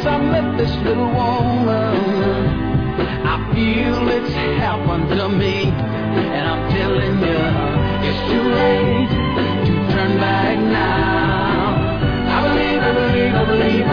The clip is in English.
I met this little woman, I feel it's happened to me. And I'm telling you, it's too late to turn back now. I believe